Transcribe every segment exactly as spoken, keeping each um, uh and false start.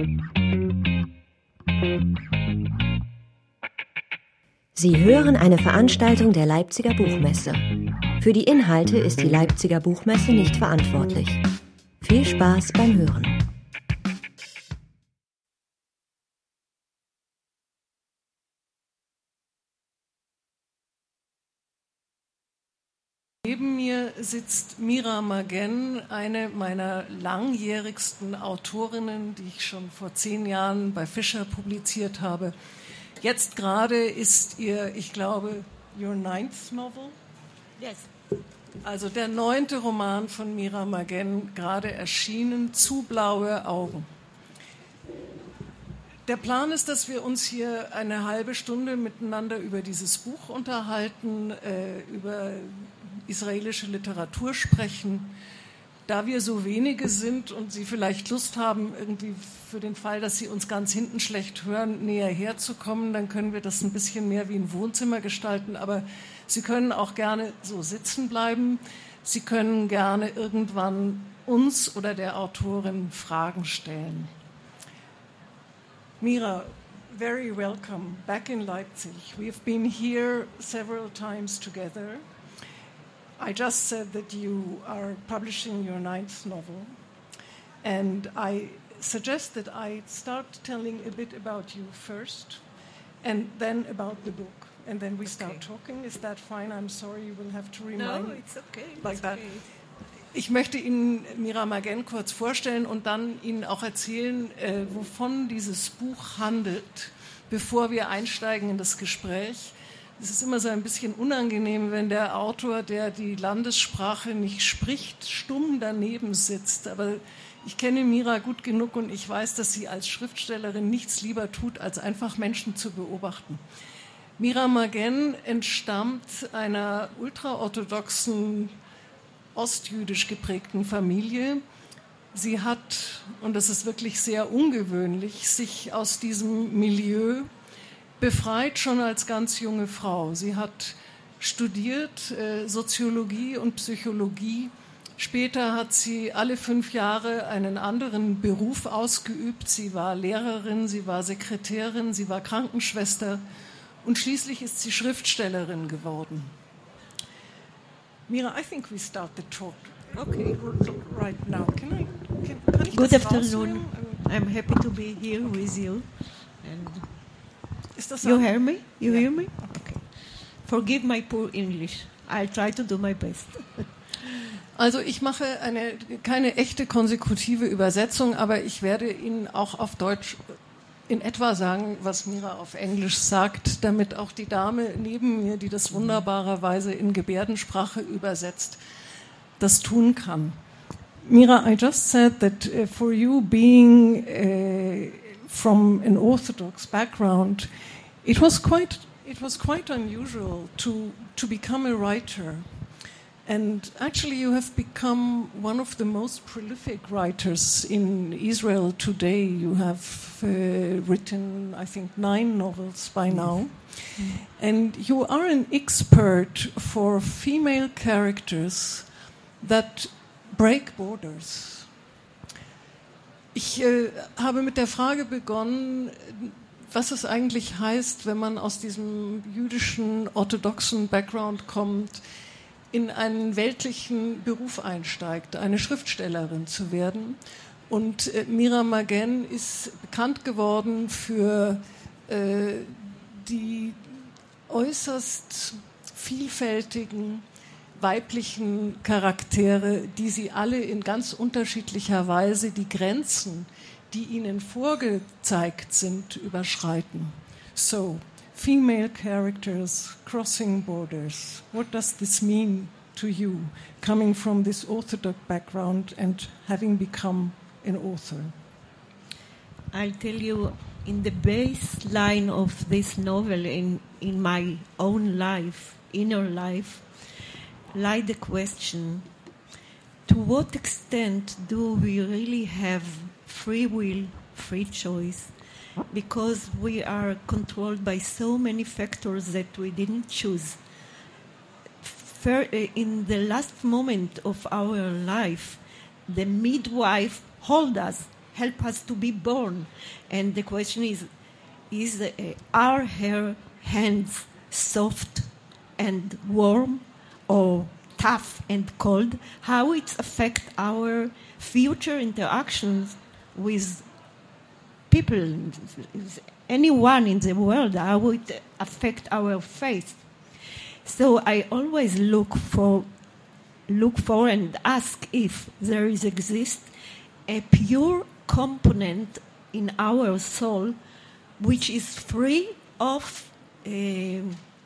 Sie hören eine Veranstaltung der Leipziger Buchmesse. Für die Inhalte ist die Leipziger Buchmesse nicht verantwortlich. Viel Spaß beim Hören. Neben mir sitzt Mira Magen, eine meiner langjährigsten Autorinnen, die ich schon vor zehn Jahren bei Fischer publiziert habe. Jetzt gerade ist ihr, ich glaube, your ninth novel? Yes. Also der neunte Roman von Mira Magen, gerade erschienen, Zu blaue Augen. Der Plan ist, dass wir uns hier eine halbe Stunde miteinander über dieses Buch unterhalten, äh, über israelische Literatur sprechen. Da wir so wenige sind und Sie vielleicht Lust haben, irgendwie für den Fall, dass Sie uns ganz hinten schlecht hören, näher herzukommen, dann können wir das ein bisschen mehr wie ein Wohnzimmer gestalten. Aber Sie können auch gerne so sitzen bleiben. Sie können gerne irgendwann uns oder der Autorin Fragen stellen. Mira, very welcome back in Leipzig. We've been here several times together. I just said that you are publishing your ninth novel, and I suggest that I start telling a bit about you first, and then about the book, and then we start okay. talking. Is that fine? I'm sorry, you will have to remind me. No, it's okay. Like it's that. Okay. Ich möchte Ihnen Mira Magen kurz vorstellen und dann Ihnen auch erzählen, äh, wovon dieses Buch handelt, bevor wir einsteigen in das Gespräch. Es ist immer so ein bisschen unangenehm, wenn der Autor, der die Landessprache nicht spricht, stumm daneben sitzt. Aber ich kenne Mira gut genug und ich weiß, dass sie als Schriftstellerin nichts lieber tut, als einfach Menschen zu beobachten. Mira Magen entstammt einer ultraorthodoxen, ostjüdisch geprägten Familie. Sie hat, und das ist wirklich sehr ungewöhnlich, sich aus diesem Milieu befreit schon als ganz junge Frau. Sie hat studiert äh, Soziologie und Psychologie. Später hat sie alle fünf Jahre einen anderen Beruf ausgeübt. Sie war Lehrerin, sie war Sekretärin, sie war Krankenschwester und schließlich ist sie Schriftstellerin geworden. Mira, I think we start the talk. Okay. Right now. Can I, can, kann ich Good das afternoon. rausnehmen? I'm happy to be here with you. And Ist das you auch? hear me? You Yeah. hear me? Okay. Forgive my poor English. I'll try to do my best. Also ich mache eine, keine echte konsekutive Übersetzung, aber ich werde Ihnen auch auf Deutsch in etwa sagen, was Mira auf Englisch sagt, damit auch die Dame neben mir, die das wunderbarerweise in Gebärdensprache übersetzt, das tun kann. Mira, I just said that uh, for you being uh, from an Orthodox background, it was quite it was quite unusual to to become a writer. And actually you have become one of the most prolific writers in Israel today. You have uh, written, I think, nine novels by now. Mm. And you are an expert for female characters that break borders. Ich äh, habe mit der Frage begonnen, was es eigentlich heißt, wenn man aus diesem jüdischen, orthodoxen Background kommt, in einen weltlichen Beruf einsteigt, eine Schriftstellerin zu werden. Und äh, Mira Magen ist bekannt geworden für äh, die äußerst vielfältigen weiblichen Charaktere, die sie alle in ganz unterschiedlicher Weise die Grenzen, die ihnen vorgezeigt sind, überschreiten. So, female characters crossing borders. What does this mean to you, coming from this Orthodox background and having become an author? I'll tell you, in the baseline of this novel, in, in my own life, inner life, lie the question, to what extent do we really have free will, free choice? Because we are controlled by so many factors that we didn't choose. In the last moment of our life, the midwife hold us, help us to be born. And the question is, is uh, are her hands soft and warm or tough and cold? How it affect our future interactions with people, anyone in the world? How it affect our faith? So I always look for, look for and ask if there is exist a pure component in our soul which is free of uh,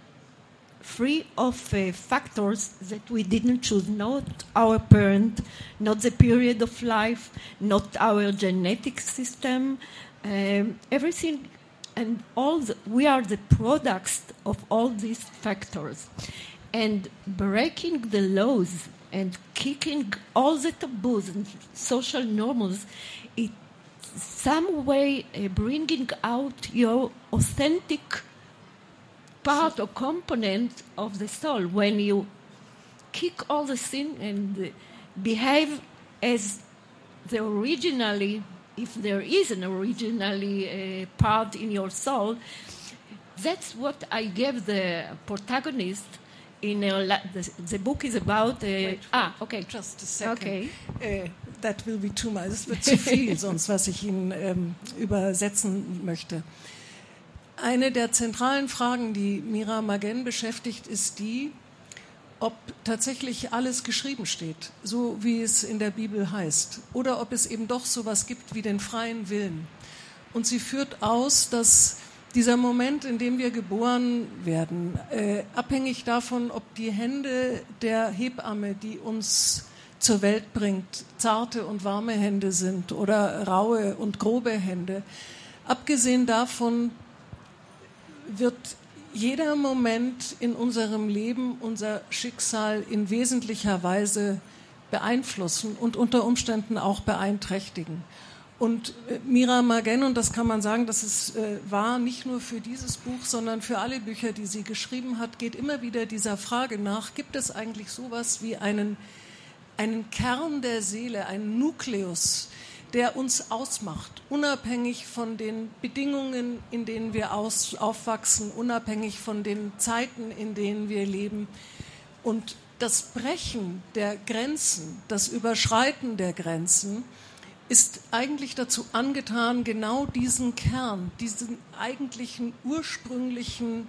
free of uh, factors that we didn't choose, not our parent, not the period of life, not our genetic system, um, everything. And all the, we are the products of all these factors. And breaking the laws and kicking all the taboos and social normals, it some way uh, bringing out your authentic part or component of the soul. When you kick all the sin and uh, behave as the originally, if there is an originally uh, part in your soul, that's what I gave the protagonist in a la- the, the book is about. Uh, wait, ah, okay, just a second. Okay, uh, that will be too much. Es wird zu viel, sonst was ich Ihnen ähm, übersetzen möchte. Eine der zentralen Fragen, die Mira Magen beschäftigt, ist die, ob tatsächlich alles geschrieben steht, so wie es in der Bibel heißt, oder ob es eben doch sowas gibt wie den freien Willen. Und sie führt aus, dass dieser Moment, in dem wir geboren werden, äh, abhängig davon, ob die Hände der Hebamme, die uns zur Welt bringt, zarte und warme Hände sind oder raue und grobe Hände, abgesehen davon wird jeder Moment in unserem Leben unser Schicksal in wesentlicher Weise beeinflussen und unter Umständen auch beeinträchtigen. Und äh, Mira Magen, und das kann man sagen, das ist äh, wahr nicht nur für dieses Buch, sondern für alle Bücher, die sie geschrieben hat, geht immer wieder dieser Frage nach, gibt es eigentlich sowas wie einen, einen Kern der Seele, einen Nukleus, der uns ausmacht, unabhängig von den Bedingungen, in denen wir aus, aufwachsen, unabhängig von den Zeiten, in denen wir leben. Und das Brechen der Grenzen, das Überschreiten der Grenzen ist eigentlich dazu angetan, genau diesen Kern, diesen eigentlichen ursprünglichen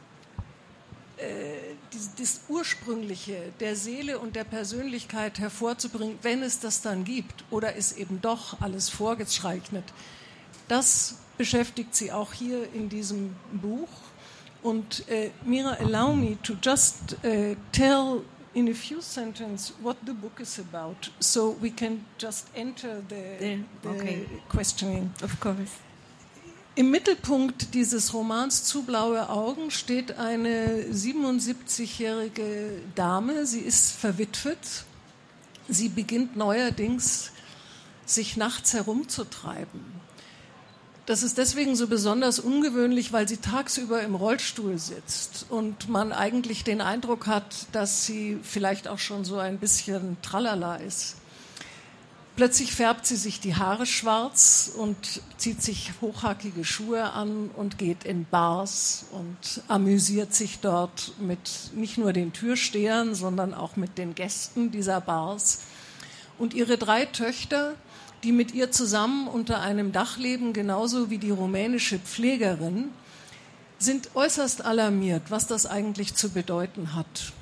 das Ursprüngliche der Seele und der Persönlichkeit hervorzubringen, wenn es das dann gibt oder ist eben doch alles vorgezeichnet. Das beschäftigt sie auch hier in diesem Buch. Und äh, Mira, allow me to just uh, tell in a few sentences what the book is about, so we can just enter the, the, the okay. questioning. Of course. Im Mittelpunkt dieses Romans Zu blaue Augen steht eine siebenundsiebzigjährige Dame. Sie ist verwitwet. Sie beginnt neuerdings, sich nachts herumzutreiben. Das ist deswegen so besonders ungewöhnlich, weil sie tagsüber im Rollstuhl sitzt und man eigentlich den Eindruck hat, dass sie vielleicht auch schon so ein bisschen tralala ist. Plötzlich färbt sie sich die Haare schwarz und zieht sich hochhackige Schuhe an und geht in Bars und amüsiert sich dort mit nicht nur den Türstehern, sondern auch mit den Gästen dieser Bars. Und ihre drei Töchter, die mit ihr zusammen unter einem Dach leben, genauso wie die rumänische Pflegerin, sind äußerst alarmiert, was das eigentlich zu bedeuten hat.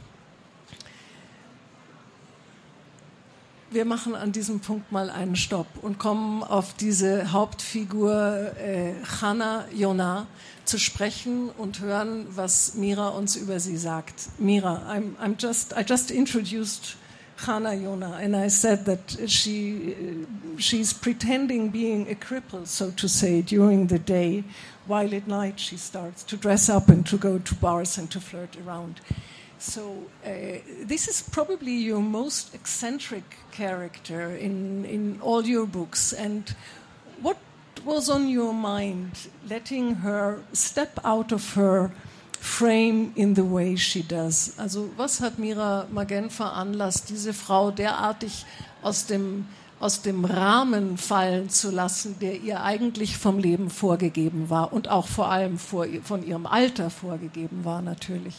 Wir machen an diesem Punkt mal einen Stopp und kommen auf diese Hauptfigur äh, Hana Yonah zu sprechen und hören, was Mira uns über sie sagt. Mira, I'm, I'm just, I just introduced Hana Yonah and I said that she, uh, she's pretending being a cripple, so to say, during the day, while at night she starts to dress up and to go to bars and to flirt around. So uh, this is probably your most eccentric character in, in all your books. And what was on your mind letting her step out of her frame in the way she does? Also was hat Mira Magen veranlasst, diese Frau derartig aus dem, aus dem Rahmen fallen zu lassen, der ihr eigentlich vom Leben vorgegeben war und auch vor allem vor, von ihrem Alter vorgegeben war natürlich.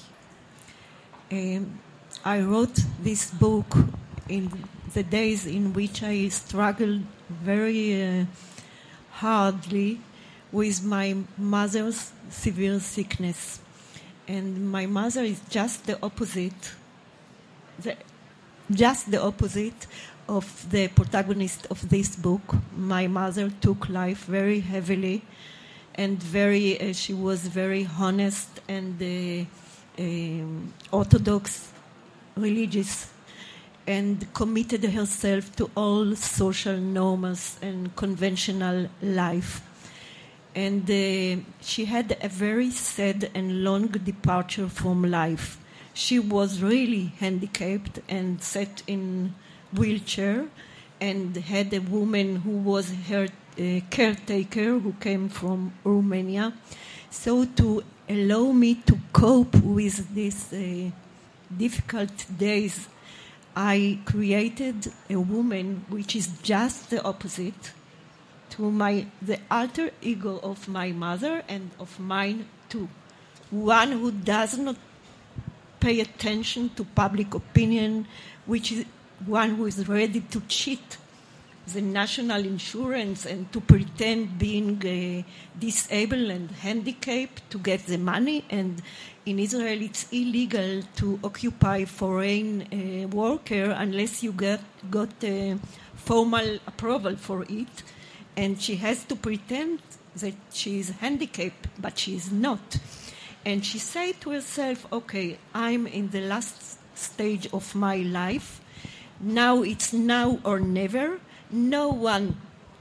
Um, I wrote this book in the days in which I struggled very uh, hardly with my mother's severe sickness. And my mother is just the opposite, the, just the opposite of the protagonist of this book. My mother took life very heavily and very, uh, she was very honest and uh, um, orthodox religious and committed herself to all social norms and conventional life. And uh, she had a very sad and long departure from life. She was really handicapped and sat in wheelchair and had a woman who was her uh, caretaker who came from Romania. So to allow me to cope with these uh, difficult days, I created a woman which is just the opposite to my the alter ego of my mother and of mine too. One who does not pay attention to public opinion, which is one who is ready to cheat the national insurance and to pretend being uh, disabled and handicapped to get the money. And in Israel, it's illegal to occupy foreign uh, worker unless you get got uh, formal approval for it. And she has to pretend that she is handicapped, but she is not. And she said to herself, okay, I'm in the last stage of my life. Now it's now or never. No one,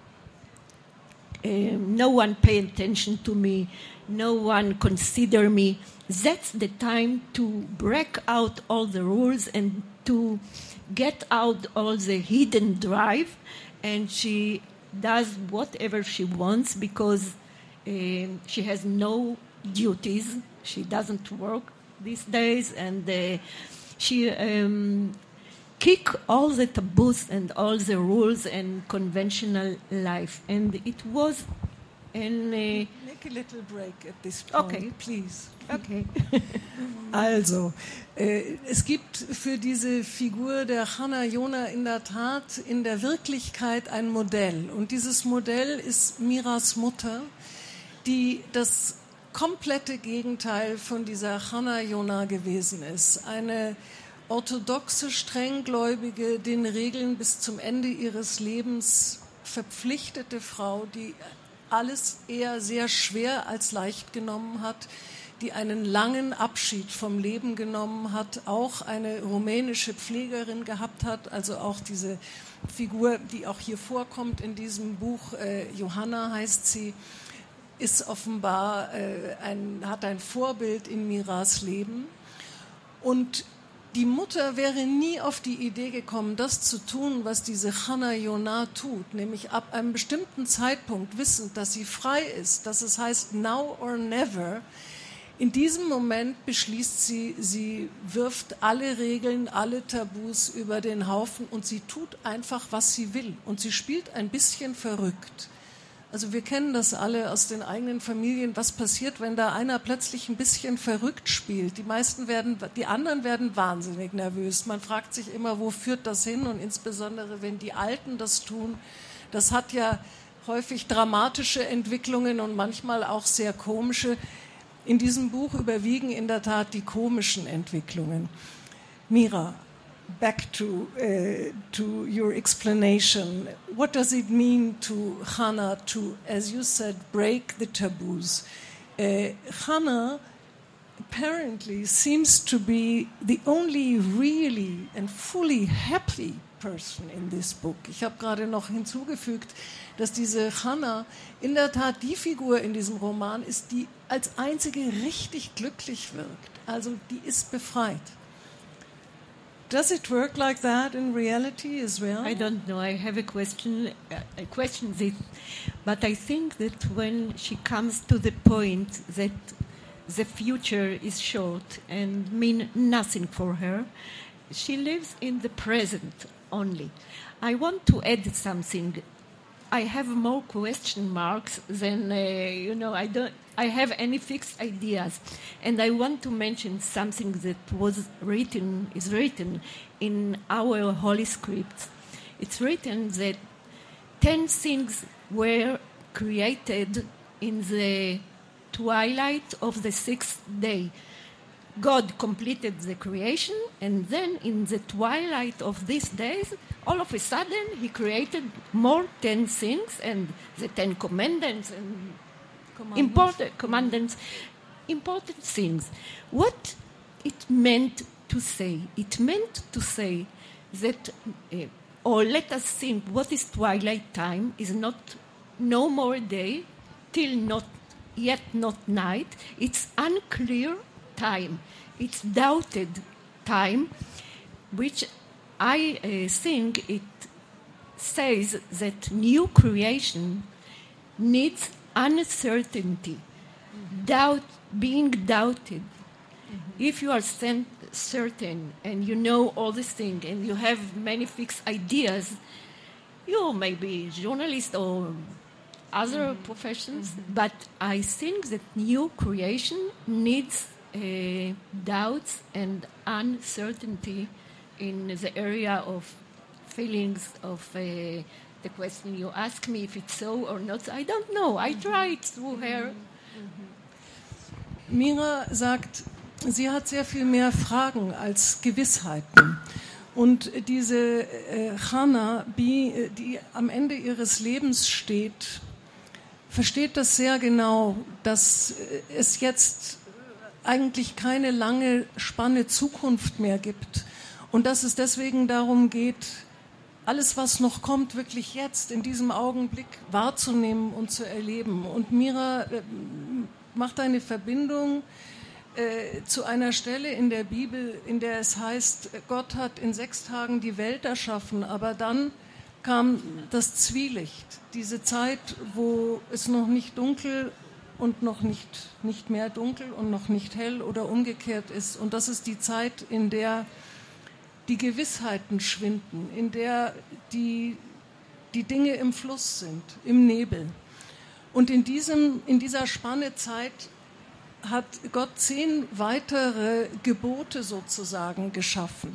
um, no one pay attention to me. No one consider me. That's the time to break out all the rules and to get out all the hidden drive. And she does whatever she wants because um, she has no duties. She doesn't work these days, and uh, she um, kick all the taboos and all the rules and conventional life. And it was an... Uh, Make a little break at this point, okay. please. Okay. Also, äh, es gibt für diese Figur der Hannah Yonah in der Tat in der Wirklichkeit ein Modell. Und dieses Modell ist Miras Mutter, die das komplette Gegenteil von dieser Hannah Yonah gewesen ist. Eine orthodoxe, strenggläubige, den Regeln bis zum Ende ihres Lebens verpflichtete Frau, die alles eher sehr schwer als leicht genommen hat, die einen langen Abschied vom Leben genommen hat, auch eine rumänische Pflegerin gehabt hat, also auch diese Figur, die auch hier vorkommt in diesem Buch, äh, Johanna heißt sie, ist offenbar äh, ein, hat ein Vorbild in Miras Leben. Und die Mutter wäre nie auf die Idee gekommen, das zu tun, was diese Hannah Yonah tut, nämlich ab einem bestimmten Zeitpunkt wissend, dass sie frei ist, dass es heißt now or never. In diesem Moment beschließt sie, sie wirft alle Regeln, alle Tabus über den Haufen und sie tut einfach, was sie will. Und sie spielt ein bisschen verrückt. Also wir kennen das alle aus den eigenen Familien, was passiert, wenn da einer plötzlich ein bisschen verrückt spielt. Die meisten werden, die anderen werden wahnsinnig nervös. Man fragt sich immer, wo führt das hin? Und insbesondere, wenn die Alten das tun, das hat ja häufig dramatische Entwicklungen und manchmal auch sehr komische. In diesem Buch überwiegen in der Tat die komischen Entwicklungen. Mira, back to, uh, to your explanation. What does it mean to Hannah to, as you said, break the taboos? Uh, Hannah apparently seems to be the only really and fully happy person in this book. Ich habe gerade noch hinzugefügt, dass diese Hannah in der Tat die Figur in diesem Roman ist, die als einzige richtig glücklich wirkt. Also die ist befreit. Does it work like that in reality as well? I don't know. I have a question. I question this, but I think that when she comes to the point that the future is short and mean nothing for her, she lives in the present only. I want to add something. I have more question marks than, uh, you know, I don't, I have any fixed ideas. And I want to mention something that was written, is written in our Holy Scripts. It's written that ten things were created in the twilight of the sixth day. God completed the creation, and then in the twilight of these days, all of a sudden, he created more ten things, and the Ten Commandments and commandments. important commandments, important things. What it meant to say? It meant to say that, uh, or let us think, what is twilight time? Is not no more day till not yet not night. It's unclear time. It's doubted time, which I uh, think it says that new creation needs uncertainty, mm-hmm. doubt, being doubted. Mm-hmm. If you are certain and you know all these things and you have many fixed ideas, you may be a journalist or other mm-hmm. professions, mm-hmm. but I think that new creation needs uh, doubts and uncertainty in the area of feelings, of uh, the question you ask me if it's so or not. I don't know. I tried through her. Mira sagt, sie hat sehr viel mehr Fragen als Gewissheiten. Und diese äh, Hannah, die, die am Ende ihres Lebens steht, versteht das sehr genau, dass es jetzt eigentlich keine lange Spanne Zukunft mehr gibt und dass es deswegen darum geht, alles, was noch kommt, wirklich jetzt, in diesem Augenblick wahrzunehmen und zu erleben. Und Mira äh, macht eine Verbindung äh, zu einer Stelle in der Bibel, in der es heißt, Gott hat in sechs Tagen die Welt erschaffen, aber dann kam das Zwielicht, diese Zeit, wo es noch nicht dunkel und noch nicht, nicht mehr dunkel und noch nicht hell oder umgekehrt ist. Und das ist die Zeit, in der die Gewissheiten schwinden, in der die, die Dinge im Fluss sind, im Nebel. Und in, diesem, in dieser Spanne Zeit hat Gott zehn weitere Gebote sozusagen geschaffen.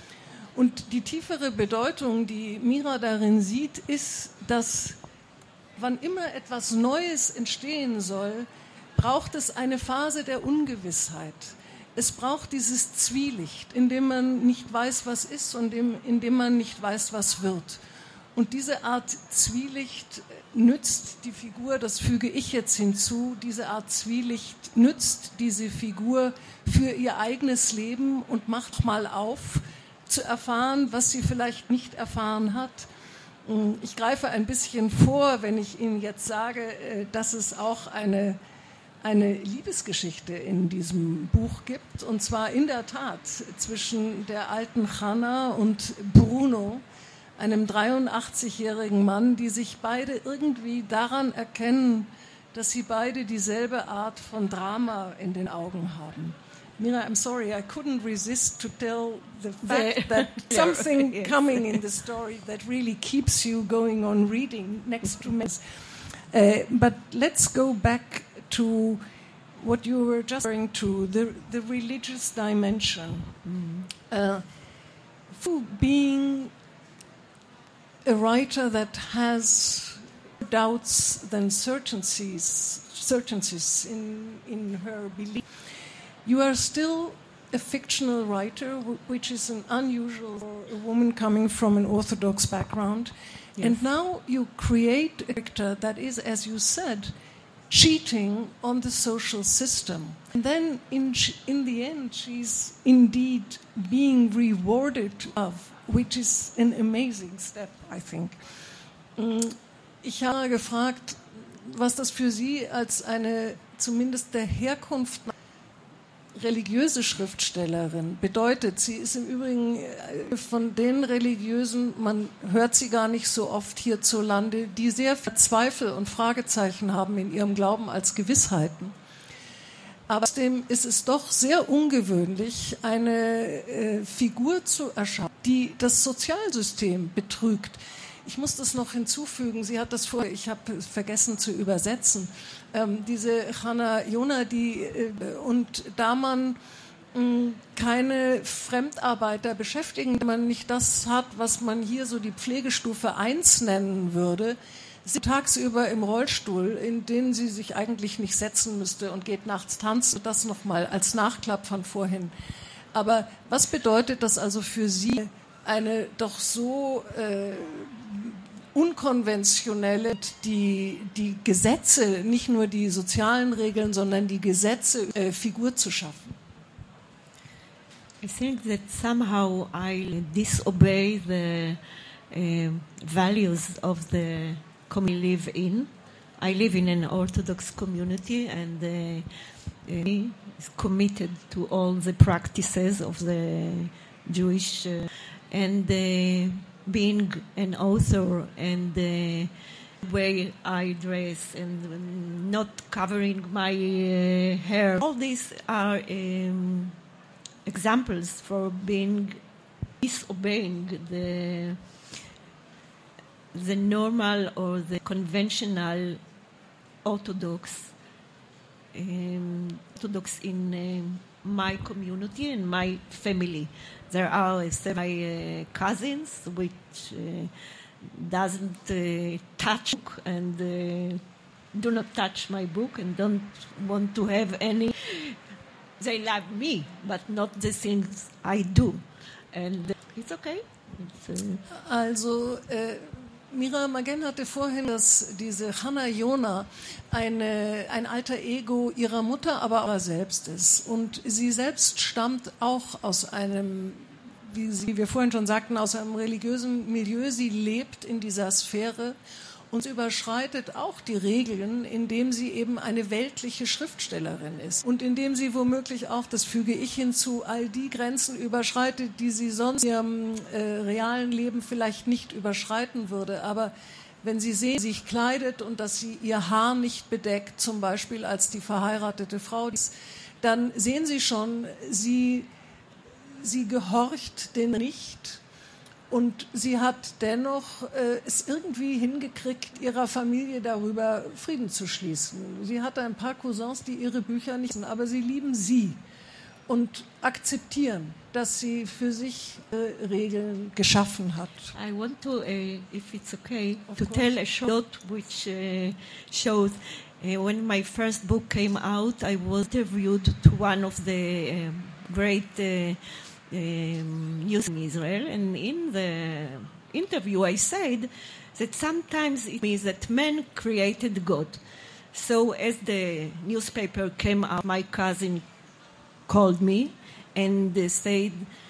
Und die tiefere Bedeutung, die Mira darin sieht, ist, dass wann immer etwas Neues entstehen soll, braucht es eine Phase der Ungewissheit. Es braucht dieses Zwielicht, in dem man nicht weiß, was ist und in dem man nicht weiß, was wird. Und diese Art Zwielicht nützt die Figur, das füge ich jetzt hinzu, diese Art Zwielicht nützt diese Figur für ihr eigenes Leben und macht mal auf, zu erfahren, was sie vielleicht nicht erfahren hat. Ich greife ein bisschen vor, wenn ich Ihnen jetzt sage, dass es auch eine, eine Liebesgeschichte in diesem Buch gibt, und zwar in der Tat zwischen der alten Hannah und Bruno, einem dreiundachtzigjährigen Mann, die sich beide irgendwie daran erkennen, dass sie beide dieselbe Art von Drama in den Augen haben. Mira, I'm sorry, I couldn't resist to tell the fact that something yes. coming in the story that really keeps you going on reading next to me. Uh, but let's go back to what you were just referring to, the, the religious dimension. Mm. Uh, being a writer that has doubts than certainties, certainties in, in her belief, you are still a fictional writer, which is an unusual for a woman coming from an Orthodox background. Yes. And now you create a character that is, as you said, cheating on the social system. And then in, in the end, she's indeed being rewarded of, which is an amazing step, I think. Ich habe gefragt, was das für Sie als eine zumindest der Herkunft religiöse Schriftstellerin bedeutet. Sie ist im Übrigen von den Religiösen, man hört sie gar nicht so oft hierzulande, die sehr viel Zweifel und Fragezeichen haben in ihrem Glauben als Gewissheiten. Aber trotzdem ist es doch sehr ungewöhnlich, eine äh, Figur zu erschaffen, die das Sozialsystem betrügt. Ich muss das noch hinzufügen, sie hat das vorher, ich habe es vergessen zu übersetzen, ähm, diese Chana Yona, die, äh, und da man mh, keine Fremdarbeiter beschäftigen, wenn man nicht das hat, was man hier so die Pflegestufe eins nennen würde, sie tagsüber im Rollstuhl, in den sie sich eigentlich nicht setzen müsste und geht nachts tanzen, das nochmal als Nachklapp von vorhin. Aber was bedeutet das also für Sie, eine doch so äh, unkonventionelle, die, die Gesetze, nicht nur die sozialen Regeln, sondern die Gesetze, äh, Figur zu schaffen? I think that somehow I disobey the uh, values of the community I live in. I live in an Orthodox community and uh, uh, is committed to all the practices of the Jewish uh, and uh, being an author and the way I dress and not covering my uh, hair. All these are um, examples for being disobeying the the normal or the conventional Orthodox um, Orthodox in uh, my community and my family. There are uh, my uh, cousins which uh, doesn't uh, touch and uh, do not touch my book and don't want to have any. They love me, but not the things I do, and uh, it's okay. It's, uh, also. Äh Mira Magen hatte vorhin, dass diese Chana Yona eine, ein alter Ego ihrer Mutter, aber auch selbst ist. Und sie selbst stammt auch aus einem, wie, sie, wie wir vorhin schon sagten, aus einem religiösen Milieu. Sie lebt in dieser Sphäre und sie überschreitet auch die Regeln, indem sie eben eine weltliche Schriftstellerin ist. Und indem sie womöglich auch, das füge ich hinzu, all die Grenzen überschreitet, die sie sonst in ihrem äh, realen Leben vielleicht nicht überschreiten würde. Aber wenn Sie sehen, wie sie sich kleidet und dass sie ihr Haar nicht bedeckt, zum Beispiel als die verheiratete Frau, dann sehen Sie schon, sie, sie gehorcht den nicht. Und sie hat dennoch äh, es irgendwie hingekriegt, ihrer Familie darüber Frieden zu schließen. Sie hatte ein paar Cousins, die ihre Bücher nicht, aber sie lieben sie und akzeptieren, dass sie für sich äh, Regeln geschaffen hat. I want to, uh, if it's okay, of to course. Tell a short which uh, shows uh, when my first book came out, I was interviewed to one of the um, great uh, Um, news in Israel, and in the interview I said that sometimes it means that man created God. So as the newspaper came out, my cousin called me and they said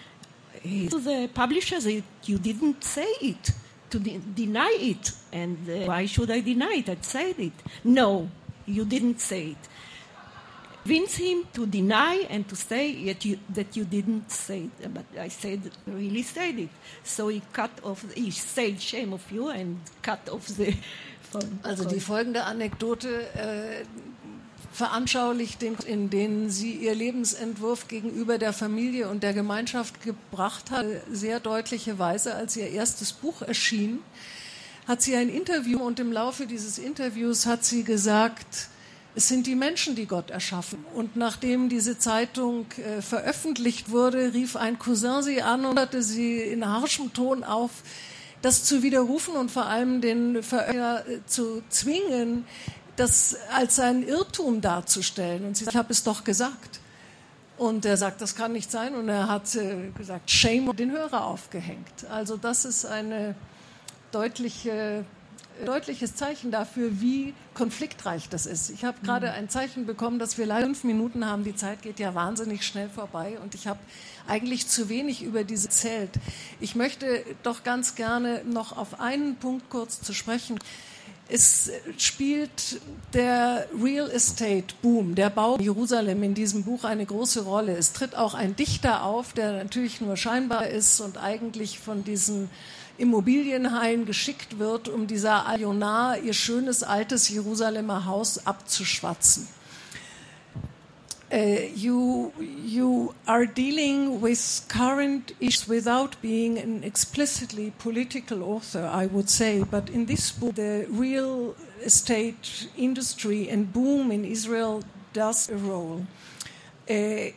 to the publisher that you didn't say it, to de- deny it, and uh, why should I deny it? I said it. No, you didn't say it. Convince him to deny and to say yet you, that you didn't say it. But I said, really said it. So he cut off, he said, shame of you, and cut off the phone. Also die folgende Anekdote äh, veranschaulicht, den, in denen sie ihr Lebensentwurf gegenüber der Familie und der Gemeinschaft gebracht hat, sehr deutliche Weise, als ihr erstes Buch erschien, hat sie ein Interview und im Laufe dieses Interviews hat sie gesagt, es sind die Menschen, die Gott erschaffen. Und nachdem diese Zeitung äh, veröffentlicht wurde, rief ein Cousin sie an und forderte sie in harschem Ton auf, das zu widerrufen und vor allem den Veröffentlicher äh, zu zwingen, das als ein Irrtum darzustellen. Und sie sagt, ich habe es doch gesagt. Und er sagt, das kann nicht sein. Und er hat äh, gesagt, Shame, und den Hörer aufgehängt. Also das ist eine deutliche... deutliches Zeichen dafür, wie konfliktreich das ist. Ich habe gerade ein Zeichen bekommen, dass wir leider fünf Minuten haben. Die Zeit geht ja wahnsinnig schnell vorbei und ich habe eigentlich zu wenig über diese erzählt. Ich möchte doch ganz gerne noch auf einen Punkt kurz zu sprechen. Es spielt der Real Estate Boom, der Bau in Jerusalem in diesem Buch eine große Rolle. Es tritt auch ein Dichter auf, der natürlich nur scheinbar ist und eigentlich von diesen Immobilienhain geschickt wird, um dieser Al-Yonah ihr schönes altes Jerusalemer Haus abzuschwatzen. Uh, you you are dealing with current issues without being an explicitly political author, I would say. But in this book, the real estate industry and boom in Israel does a role. Uh,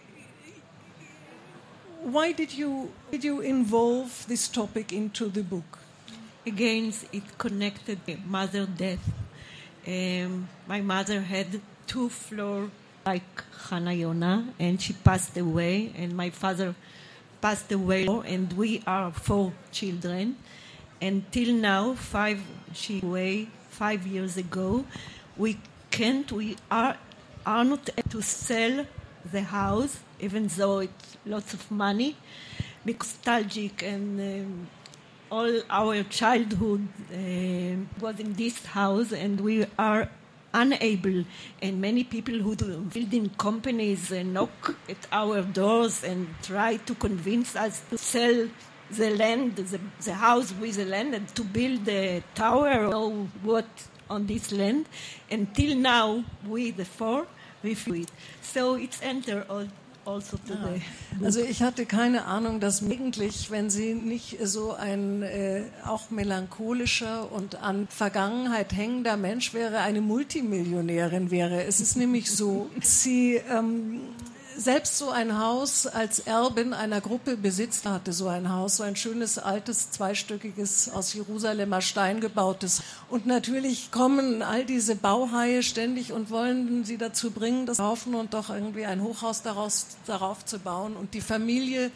why did you did you involve this topic into the book? Again, it connected mother death. Um, my mother had two floors like Hannah Yona, and she passed away, and my father passed away, and we are four children. Until now, five she away five years ago. We can't, we are are not able to sell the house, even though it's lots of money, because nostalgic and um, all our childhood uh, was in this house, and we are unable, and many people who do building companies uh, knock at our doors and try to convince us to sell the land, the, the house with the land, and to build the tower or what on this land. Until now, we, the four, refuse it. So it's entered all, also to ja. the book. Also ich hatte keine Ahnung, dass eigentlich, wenn sie nicht so ein äh, auch melancholischer und an Vergangenheit hängender Mensch wäre, eine Multimillionärin wäre. Es ist nämlich so, sie ähm, selbst so ein Haus als Erbin einer Gruppe besitzt, hatte so ein Haus, so ein schönes, altes, zweistöckiges, aus Jerusalemer Stein gebautes. Und natürlich kommen all diese Bauhaie ständig und wollen sie dazu bringen, das kaufen und doch irgendwie ein Hochhaus daraus, darauf zu bauen. Und die Familie,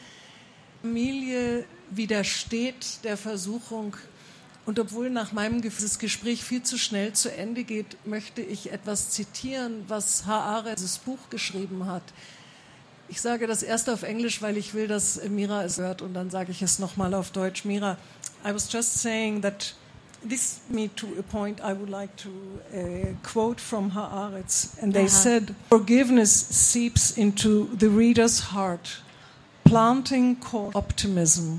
Familie widersteht der Versuchung. Und obwohl nach meinem Gefühl das Gespräch viel zu schnell zu Ende geht, möchte ich etwas zitieren, was Haaretz dieses Buch geschrieben hat. Ich sage das erst auf Englisch, weil ich will, dass Mira es hört, und dann sage ich es nochmal auf Deutsch. Mira, I was just saying that this me to a point I would like to uh, quote from Haaretz. And they uh-huh. said, forgiveness seeps into the reader's heart, planting optimism.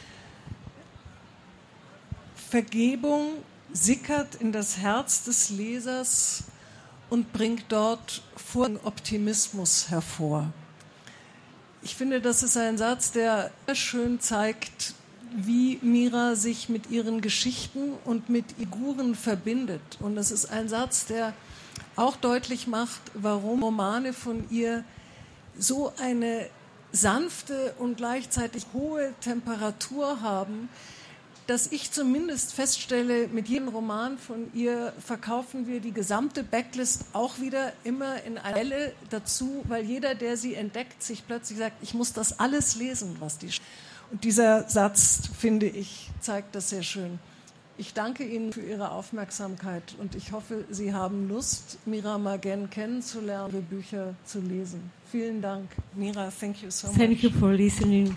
Vergebung sickert in das Herz des Lesers und bringt dort Optimismus hervor. Ich finde, das ist ein Satz, der schön zeigt, wie Mira sich mit ihren Geschichten und mit Figuren verbindet. Und das ist ein Satz, der auch deutlich macht, warum Romane von ihr so eine sanfte und gleichzeitig hohe Temperatur haben, dass ich zumindest feststelle, mit jedem Roman von ihr verkaufen wir die gesamte Backlist auch wieder immer in einer Welle dazu, weil jeder, der sie entdeckt, sich plötzlich sagt, ich muss das alles lesen, was die schreibt. Und dieser Satz, finde ich, zeigt das sehr schön. Ich danke Ihnen für Ihre Aufmerksamkeit und ich hoffe, Sie haben Lust, Mira Magen kennenzulernen, ihre Bücher zu lesen. Vielen Dank. Mira, thank you so much. Thank you for listening.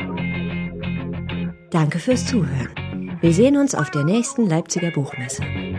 Danke fürs Zuhören. Wir sehen uns auf der nächsten Leipziger Buchmesse.